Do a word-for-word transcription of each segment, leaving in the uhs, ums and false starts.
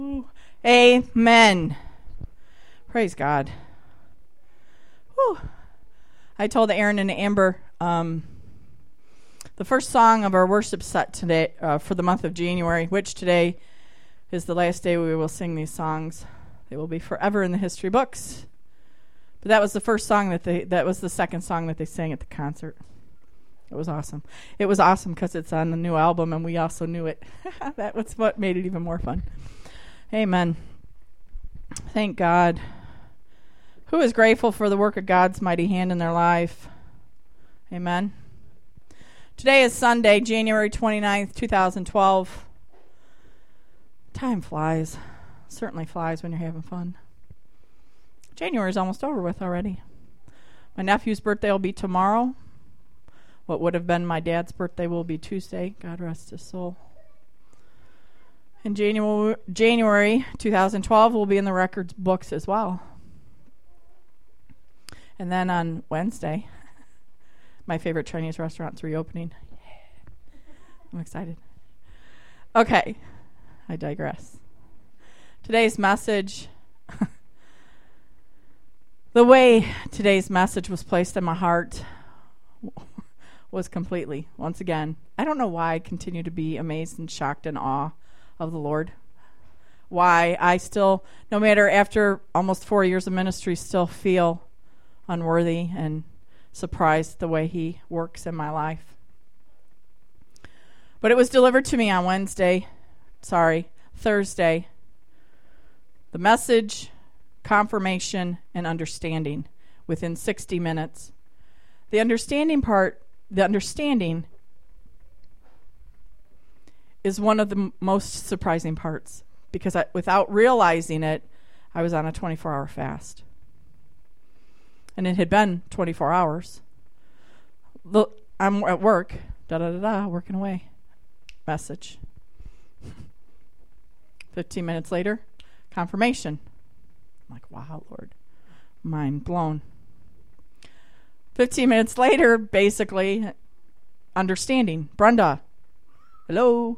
Amen. Praise God. Whew. I told Aaron and Amber um, the first song of our worship set today uh, for the month of January, which today is the last day we will sing these songs. They will be forever in the history books. But that was the first song that they, that was the second song that they sang at the concert. It was awesome. It was awesome because it's on the new album and we also knew it. That was what made it even more fun. Amen. Thank God. Who is grateful for the work of God's mighty hand in their life? Amen. Today is Sunday, January twenty-ninth, twenty twelve. Time flies. Certainly flies when you're having fun. January is almost over with already. My nephew's birthday will be tomorrow. What would have been my dad's birthday will be Tuesday. God rest his soul. In January, January twenty twelve will be in the records books as well. And then on Wednesday, my favorite Chinese restaurant's reopening. I'm excited. Okay, I digress. Today's message, the way today's message was placed in my heart was completely, once again, I don't know why I continue to be amazed and shocked and awe of the Lord. Why I still, no matter after almost four years of ministry, still feel unworthy and surprised the way he works in my life. But it was delivered to me on Wednesday, sorry, Thursday. The message, confirmation, and understanding within sixty minutes. The understanding part, the understanding is one of the m- most surprising parts because I, without realizing it, I was on a twenty-four hour fast. And it had been twenty-four hours. Look, I'm at work, da-da-da-da, working away. Message. fifteen minutes later, confirmation. I'm like, wow, Lord. Mind blown. fifteen minutes later, basically, understanding. Brenda, hello.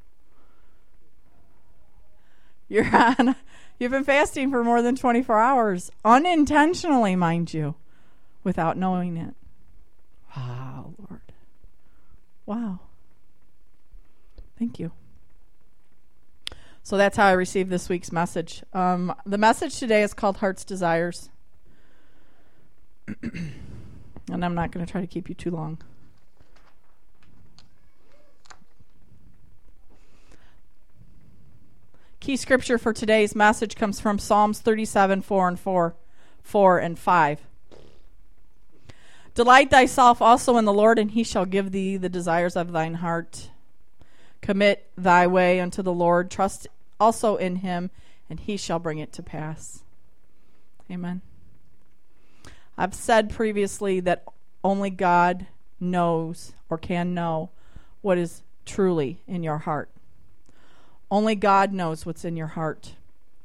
You're on, you've been fasting for more than twenty-four hours, unintentionally, mind you, without knowing it. Wow, Lord. Wow. Thank you. So that's how I received this week's message. Um, the message today is called Heart's Desires. And I'm not going to try to keep you too long. Key scripture for today's message comes from Psalms thirty-seven, four and four, four and five. Delight thyself also in the Lord, and he shall give thee the desires of thine heart. Commit thy way unto the Lord. Trust also in him, and he shall bring it to pass. Amen. I've said previously that only God knows or can know what is truly in your heart. Only God knows what's in your heart.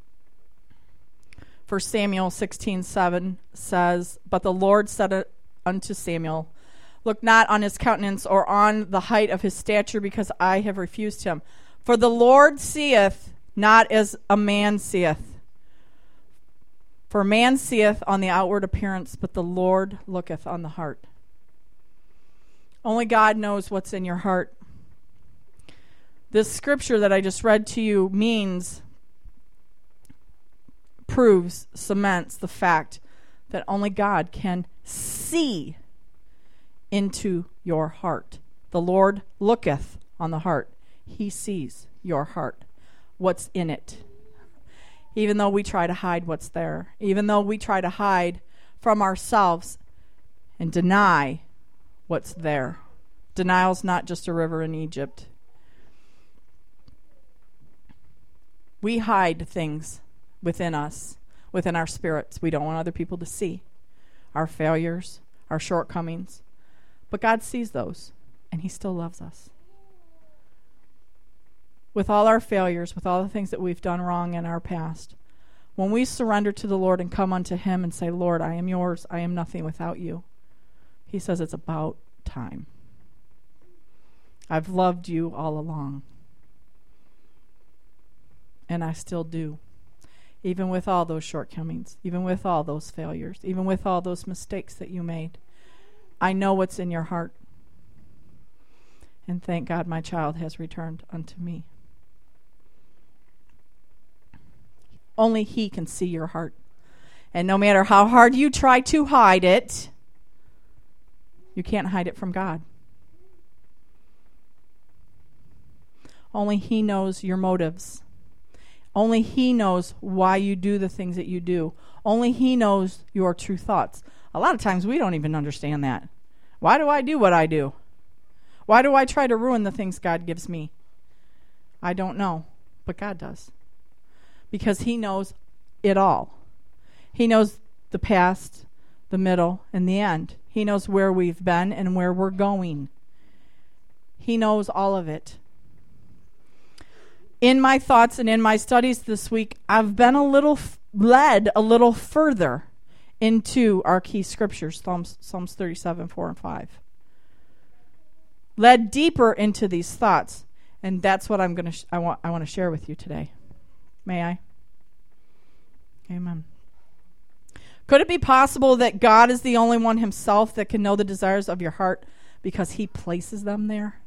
First Samuel sixteen seven says, But the Lord said unto Samuel, Look not on his countenance or on the height of his stature, because I have refused him. For the Lord seeth not as a man seeth. For man seeth on the outward appearance, but the Lord looketh on the heart. Only God knows what's in your heart. This scripture that I just read to you means, proves, cements the fact that only God can see into your heart. The Lord looketh on the heart. He sees your heart, what's in it. Even though we try to hide what's there, even though we try to hide from ourselves and deny what's there. Denial's not just a river in Egypt. We hide things within us, within our spirits. We don't want other people to see our failures, our shortcomings. But God sees those, and he still loves us. With all our failures, with all the things that we've done wrong in our past, when we surrender to the Lord and come unto him and say, Lord, I am yours, I am nothing without you, he says it's about time. I've loved you all along. And I still do. Even with all those shortcomings, even with all those failures, even with all those mistakes that you made. I know what's in your heart. And thank God my child has returned unto me. Only He can see your heart. And no matter how hard you try to hide it, you can't hide it from God. Only He knows your motives. Only He knows why you do the things that you do. Only He knows your true thoughts. A lot of times we don't even understand that. Why do I do what I do? Why do I try to ruin the things God gives me? I don't know, but God does. Because He knows it all. He knows the past, the middle, and the end. He knows where we've been and where we're going. He knows all of it. In my thoughts and in my studies this week, I've been a little f- led a little further into our key scriptures, Psalms, Psalms thirty-seven, four and five. Led deeper into these thoughts, and that's what I'm going to sh- I want I want to share with you today. May I? Amen. Could it be possible that God is the only one Himself that can know the desires of your heart because He places them there?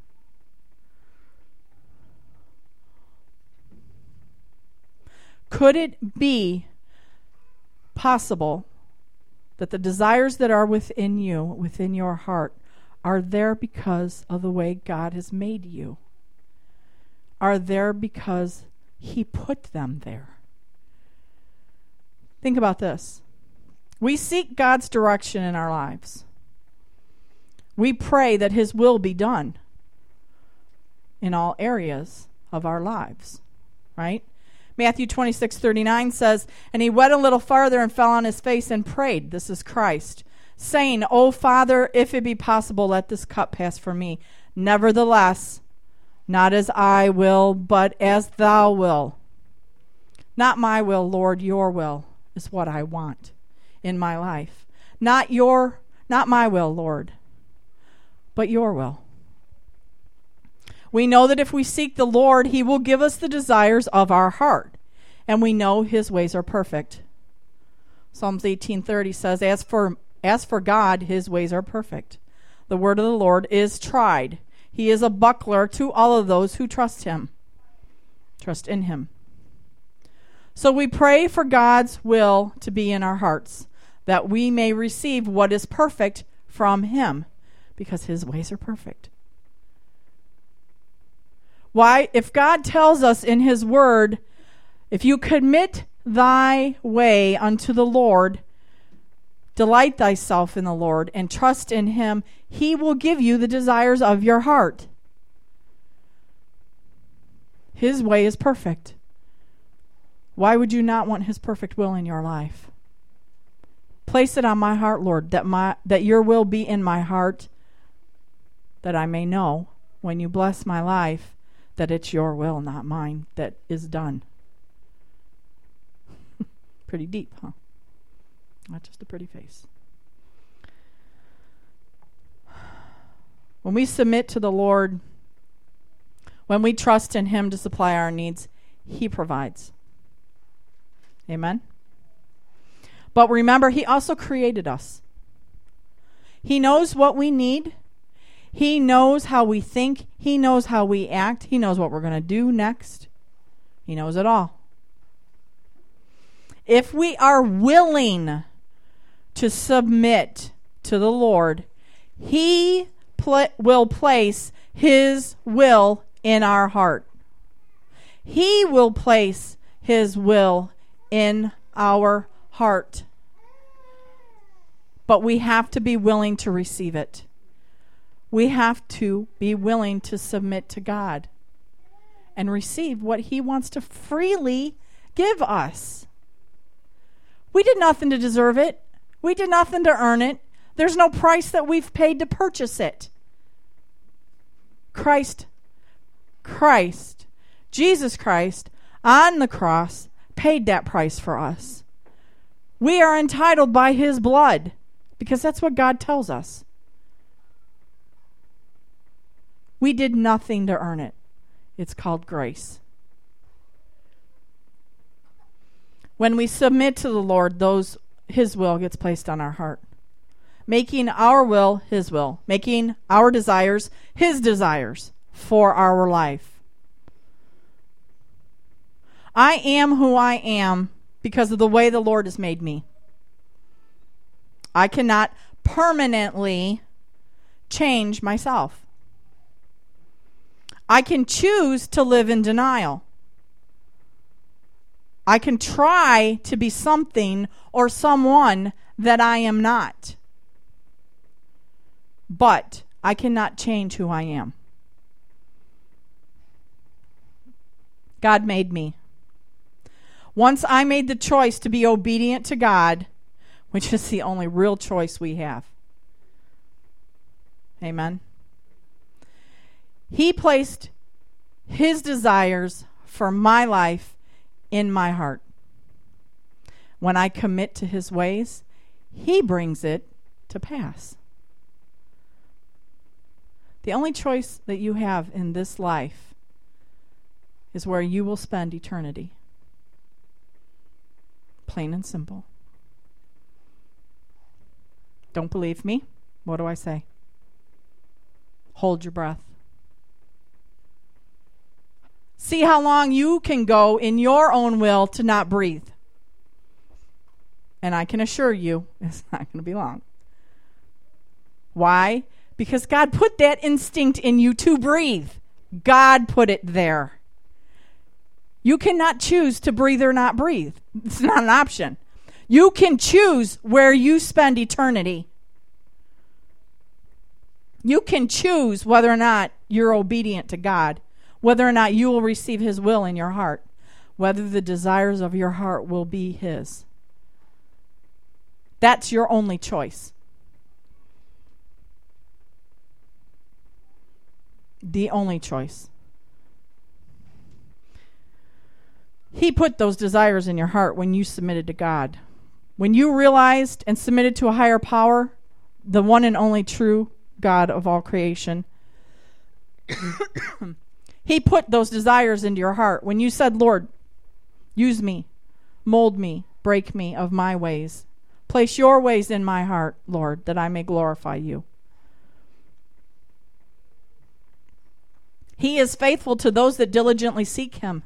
Could it be possible that the desires that are within you, within your heart, are there because of the way God has made you? Are there because He put them there? Think about this. We seek God's direction in our lives. We pray that His will be done in all areas of our lives, right? Matthew twenty-six thirty-nine says, and he went a little farther and fell on his face and prayed, this is Christ, saying, O Father, if it be possible, let this cup pass from me. Nevertheless, not as I will, but as thou wilt. Not my will, Lord, your will is what I want in my life. Not your, not my will, Lord, but your will. We know that if we seek the Lord, He will give us the desires of our heart. And we know His ways are perfect. Psalms eighteen thirty says, As for as for God, His ways are perfect. The word of the Lord is tried. He is a buckler to all of those who trust Him. Trust in Him. So we pray for God's will to be in our hearts, that we may receive what is perfect from Him, because His ways are perfect. Why? If God tells us in His word, if you commit thy way unto the Lord, delight thyself in the Lord, and trust in Him, He will give you the desires of your heart. His way is perfect. Why would you not want His perfect will in your life? Place it on my heart, Lord, that my that your will be in my heart, that I may know when you bless my life that it's your will, not mine, that is done. Pretty deep, huh? Not just a pretty face. When we submit to the Lord, when we trust in Him to supply our needs, He provides. Amen? But remember, He also created us. He knows what we need. He knows how we think. He knows how we act. He knows what we're going to do next. He knows it all. If we are willing to submit to the Lord, He pl- will place His will in our heart. He will place His will in our heart. But we have to be willing to receive it. We have to be willing to submit to God and receive what He wants to freely give us. We did nothing to deserve it. We did nothing to earn it. There's no price that we've paid to purchase it. Christ, Christ, Jesus Christ on the cross paid that price for us. We are entitled by His blood because that's what God tells us. We did nothing to earn it. It's called grace. When we submit to the Lord, those His will gets placed on our heart. Making our will His will. Making our desires His desires for our life. I am who I am because of the way the Lord has made me. I cannot permanently change myself. I can choose to live in denial. I can try to be something or someone that I am not. But I cannot change who I am. God made me. Once I made the choice to be obedient to God, which is the only real choice we have. Amen. He placed His desires for my life in my heart. When I commit to His ways, He brings it to pass. The only choice that you have in this life is where you will spend eternity. Plain and simple. Don't believe me? What do I say? Hold your breath. See how long you can go in your own will to not breathe. And I can assure you, it's not going to be long. Why? Because God put that instinct in you to breathe. God put it there. You cannot choose to breathe or not breathe. It's not an option. You can choose where you spend eternity. You can choose whether or not you're obedient to God, whether or not you will receive His will in your heart, whether the desires of your heart will be His. That's your only choice. The only choice. He put those desires in your heart when you submitted to God. When you realized and submitted to a higher power, the one and only true God of all creation, He put those desires into your heart. When you said, Lord, use me, mold me, break me of my ways. Place your ways in my heart, Lord, that I may glorify you. He is faithful to those that diligently seek Him.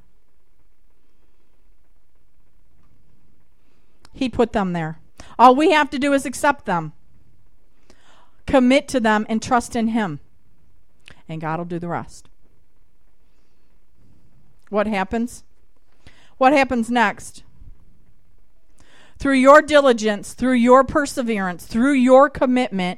He put them there. All we have to do is accept them, commit to them, and trust in Him. And God will do the rest. What happens? What happens next? Through your diligence, through your perseverance, through your commitment,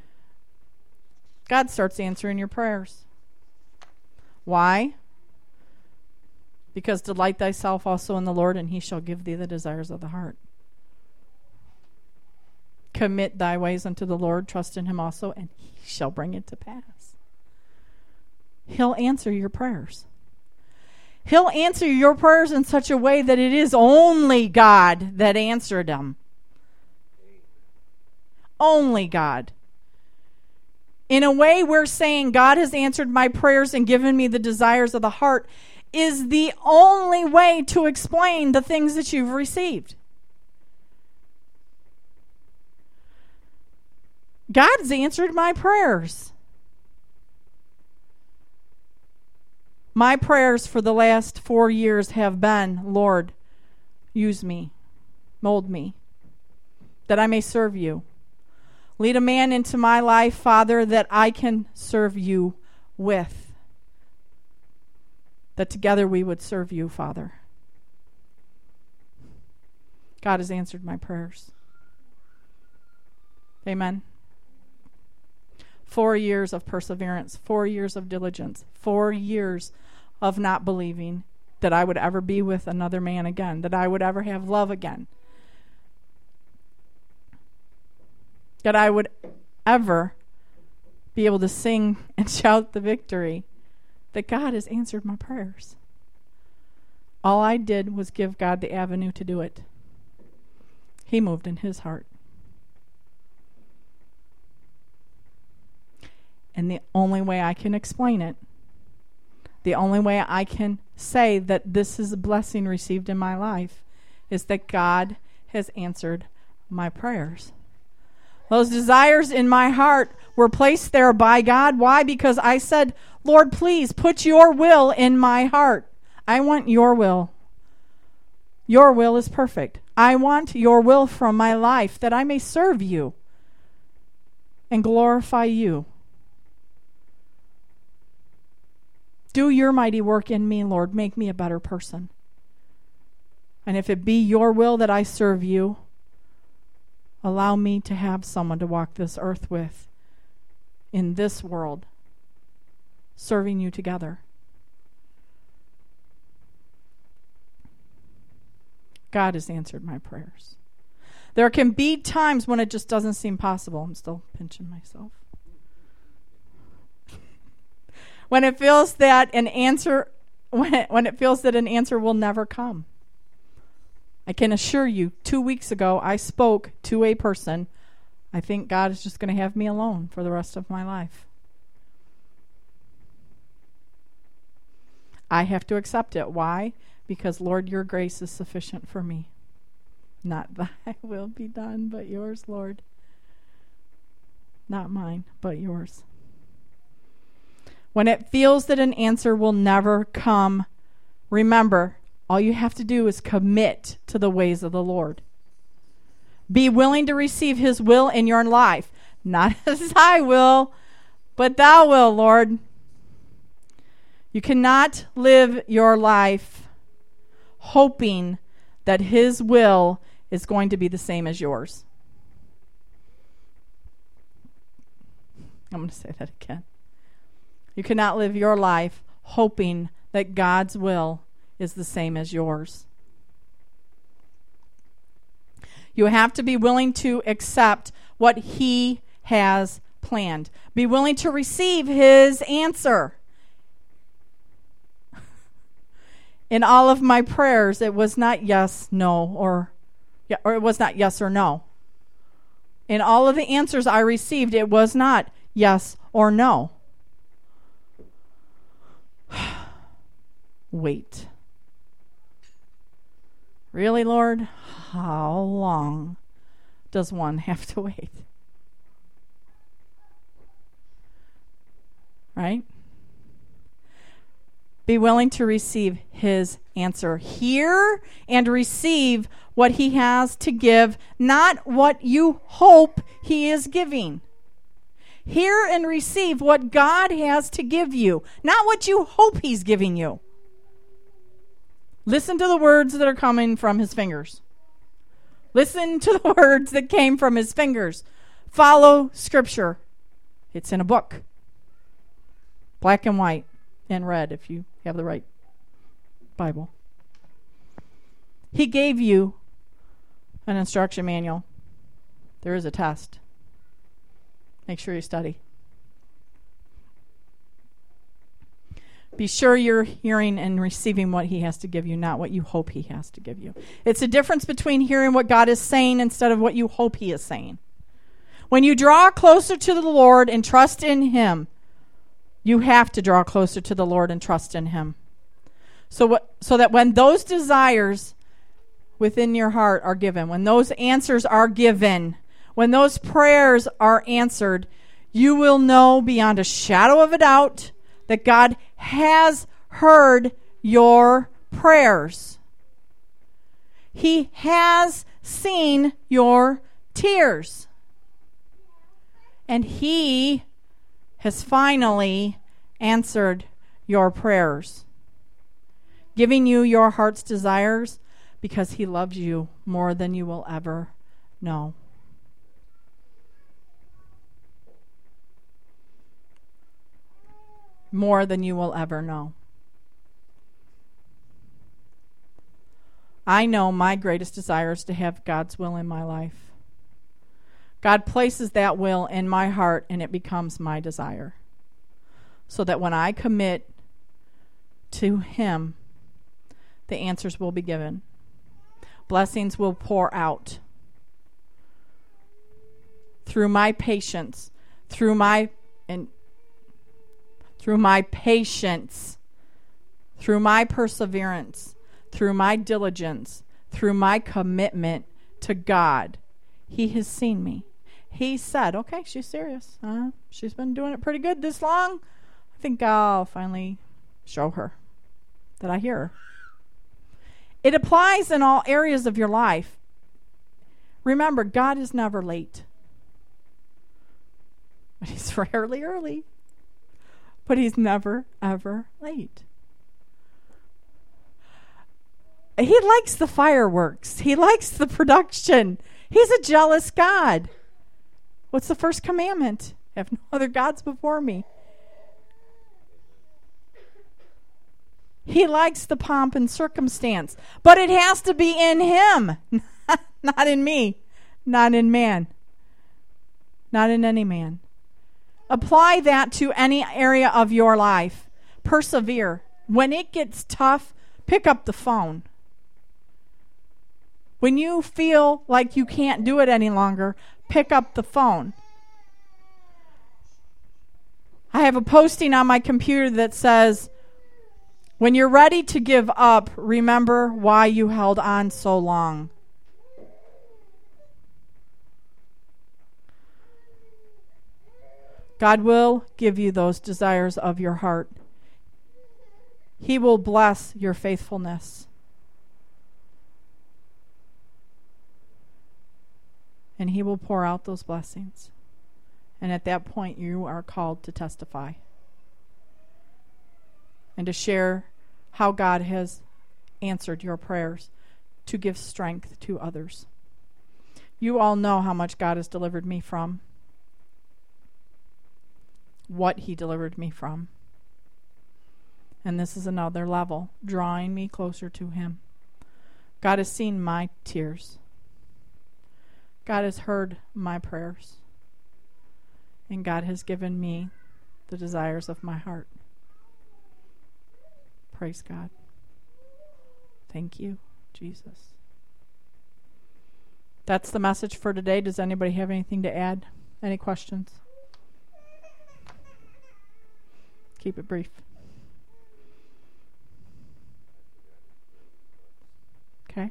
God starts answering your prayers. Why? Because delight thyself also in the Lord, and He shall give thee the desires of the heart. Commit thy ways unto the Lord, trust in Him also, and He shall bring it to pass. He'll answer your prayers. He'll answer your prayers in such a way that it is only God that answered them. Only God. In a way, we're saying God has answered my prayers and given me the desires of the heart is the only way to explain the things that you've received. God's answered my prayers. My prayers for the last four years have been, Lord, use me, mold me, that I may serve you. Lead a man into my life, Father, that I can serve you with. That together we would serve you, Father. God has answered my prayers. Amen. Four years of perseverance, four years of diligence, four years of not believing that I would ever be with another man again, that I would ever have love again, that I would ever be able to sing and shout the victory, that God has answered my prayers. All I did was give God the avenue to do it. He moved in His heart. And the only way I can explain it, the only way I can say that this is a blessing received in my life, is that God has answered my prayers. Those desires in my heart were placed there by God. Why? Because I said, Lord, please put your will in my heart. I want your will. Your will is perfect. I want your will from my life, that I may serve you and glorify you. Do your mighty work in me, Lord. Make me a better person. And if it be your will that I serve you, allow me to have someone to walk this earth with in this world, serving you together. God has answered my prayers. There can be times when it just doesn't seem possible. I'm still pinching myself. When it feels that an answer, when it, when it feels that an answer will never come. I can assure you, two weeks ago, I spoke to a person. I think God is just going to have me alone for the rest of my life. I have to accept it. Why? Because, Lord, your grace is sufficient for me. Not thy will be done, but yours, Lord. Not mine, but yours. When it feels that an answer will never come, remember, all you have to do is commit to the ways of the Lord. Be willing to receive his will in your life. Not as I will, but thou will, Lord. You cannot live your life hoping that his will is going to be the same as yours. I'm going to say that again. You cannot live your life hoping that God's will is the same as yours. You have to be willing to accept what he has planned. Be willing to receive his answer. In all of my prayers, it was not yes, no, or yeah, or it was not yes or no. In all of the answers I received, it was not yes or no. Wait. Really, Lord? How long does one have to wait? Right? Be willing to receive his answer. Hear and receive what he has to give, not what you hope he is giving. Hear and receive what God has to give you, not what you hope he's giving you. Listen to the words that are coming from his fingers. Listen to the words that came from his fingers. Follow Scripture. It's in a book. Black and white and red if you have the right Bible. He gave you an instruction manual. There is a test. Make sure you study. Be sure you're hearing and receiving what he has to give you, not what you hope he has to give you. It's a difference between hearing what God is saying instead of what you hope he is saying. When you draw closer to the Lord and trust in him, you have to draw closer to the Lord and trust in him. So what, so that when those desires within your heart are given, when those answers are given, when those prayers are answered, you will know beyond a shadow of a doubt that God has heard your prayers. He has seen your tears. And he has finally answered your prayers, giving you your heart's desires because he loves you more than you will ever know. More than you will ever know. I know my greatest desire is to have God's will in my life. God places that will in my heart and it becomes my desire. So that when I commit to him, the answers will be given. Blessings will pour out. Through my patience, through my and through my patience, through my perseverance, through my diligence, through my commitment to God. He has seen me. He said, okay, she's serious. Uh, she's been doing it pretty good this long. I think I'll finally show her that I hear her. It applies in all areas of your life. Remember, God is never late. But he's rarely early. But he's never, ever late. He likes the fireworks. He likes the production. He's a jealous God. What's the first commandment? Have no other gods before me. He likes the pomp and circumstance. But it has to be in him. Not in me. Not in man. Not in any man. Apply that to any area of your life. Persevere. When it gets tough, pick up the phone. When you feel like you can't do it any longer, pick up the phone. I have a posting on my computer that says, when you're ready to give up, remember why you held on so long. God will give you those desires of your heart. He will bless your faithfulness. And he will pour out those blessings. And at that point, you are called to testify. And to share how God has answered your prayers, to give strength to others. You all know how much God has delivered me from. What he delivered me from. And this is another level, drawing me closer to him. God has seen my tears. God has heard my prayers. And God has given me the desires of my heart. Praise God. Thank you, Jesus. That's the message for today. Does anybody have anything to add? Any questions? Keep it brief. Okay.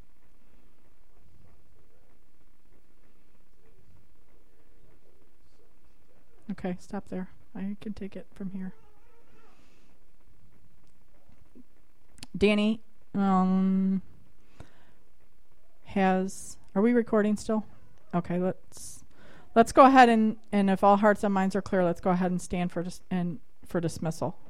Okay, stop there. I can take it from here. Danny um, has... Are we recording still? Okay, let's let's go ahead and, and if all hearts and minds are clear, let's go ahead and stand for dis- and for dismissal.